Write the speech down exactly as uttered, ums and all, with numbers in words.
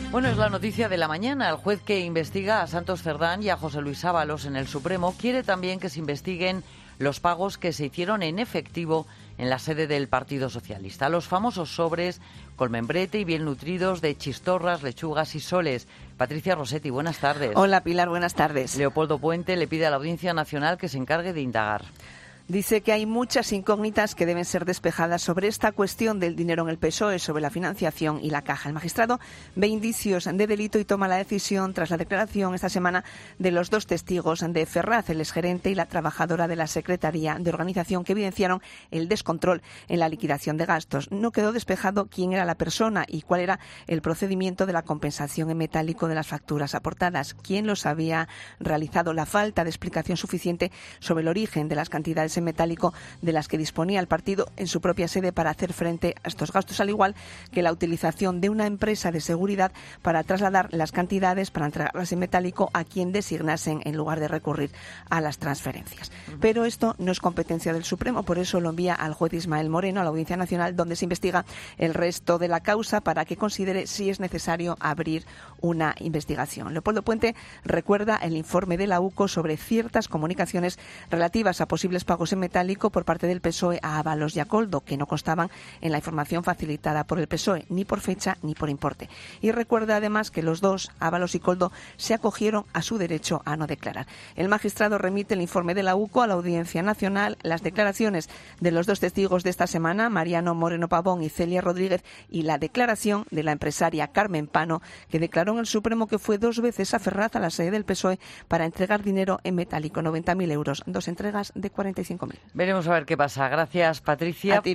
Bueno, es la noticia de la mañana. El juez que investiga a Santos Cerdán y a José Luis Ábalos en el Supremo quiere también que se investiguen los pagos que se hicieron en efectivo en la sede del Partido Socialista. Los famosos sobres con membrete y bien nutridos de chistorras, lechugas y soles. Patricia Rossetti, buenas tardes. Hola Pilar, buenas tardes. Leopoldo Puente le pide a la Audiencia Nacional que se encargue de indagar. Dice que hay muchas incógnitas que deben ser despejadas sobre esta cuestión del dinero en el P S O E, sobre la financiación y la caja. El magistrado ve indicios de delito y toma la decisión tras la declaración esta semana de los dos testigos de Ferraz, el exgerente y la trabajadora de la Secretaría de Organización, que evidenciaron el descontrol en la liquidación de gastos. No quedó despejado quién era la persona y cuál era el procedimiento de la compensación en metálico de las facturas aportadas, quién los había realizado, la falta de explicación suficiente sobre el origen de las cantidades en metálico de las que disponía el partido en su propia sede para hacer frente a estos gastos, al igual que la utilización de una empresa de seguridad para trasladar las cantidades, para entregarlas en metálico a quien designasen en lugar de recurrir a las transferencias. Pero esto no es competencia del Supremo, por eso lo envía al juez Ismael Moreno a la Audiencia Nacional, donde se investiga el resto de la causa para que considere si es necesario abrir una investigación. Leopoldo Puente recuerda el informe de la U C O sobre ciertas comunicaciones relativas a posibles pagos en metálico por parte del P S O E a Ábalos y a Coldo, que no constaban en la información facilitada por el P S O E, ni por fecha ni por importe. Y recuerda además que los dos, Ábalos y Coldo, se acogieron a su derecho a no declarar. El magistrado remite el informe de la U C O a la Audiencia Nacional, las declaraciones de los dos testigos de esta semana, Mariano Moreno Pavón y Celia Rodríguez, y la declaración de la empresaria Carmen Pano, que declaró en el Supremo que fue dos veces a Ferraz, a la sede del P S O E, para entregar dinero en metálico, noventa mil euros, dos entregas de cuarenta y cinco mil. Veremos a ver qué pasa. Gracias, Patricia. A ti.